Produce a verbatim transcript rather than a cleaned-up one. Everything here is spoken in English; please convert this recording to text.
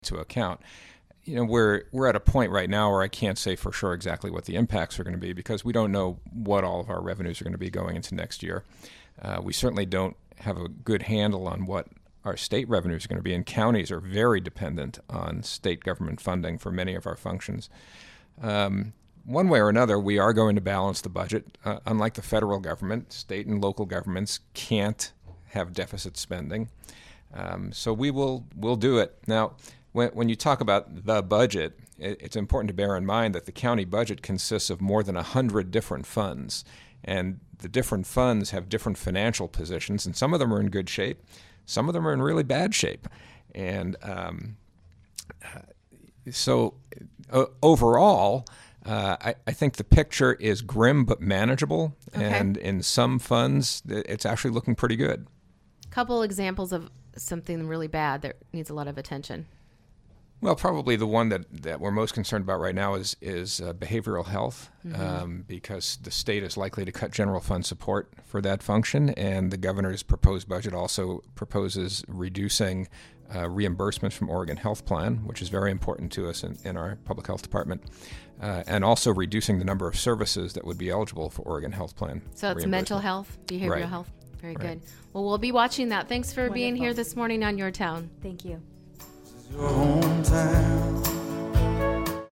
into account. You know, we're we're at a point right now where I can't say for sure exactly what the impacts are going to be because we don't know what all of our revenues are going to be going into next year. Uh, we certainly don't have a good handle on what our state revenues are going to be, and counties are very dependent on state government funding for many of our functions. Um, one way or another, we are going to balance the budget. Uh, unlike the federal government, state and local governments can't have deficit spending. Um, so we will we'll do it. Now, when, when you talk about the budget, it, it's important to bear in mind that the county budget consists of more than one hundred different funds. And the different funds have different financial positions, and some of them are in good shape. Some of them are in really bad shape. And um, so uh, overall, uh, I, I think the picture is grim but manageable. Okay. And in some funds, it's actually looking pretty good. Couple examples of something really bad that needs a lot of attention. Well, probably the one that, that we're most concerned about right now is is uh, behavioral health, mm-hmm. um, because the state is likely to cut general fund support for that function, and the governor's proposed budget also proposes reducing uh, reimbursements from Oregon Health Plan, which is very important to us in, in our public health department, uh, and also reducing the number of services that would be eligible for Oregon Health Plan. So it's mental health, behavioral right. health. Very right. good. Well, we'll be watching that. Thanks for Wonderful. being here this morning on Your Town. Thank you. Your hometown.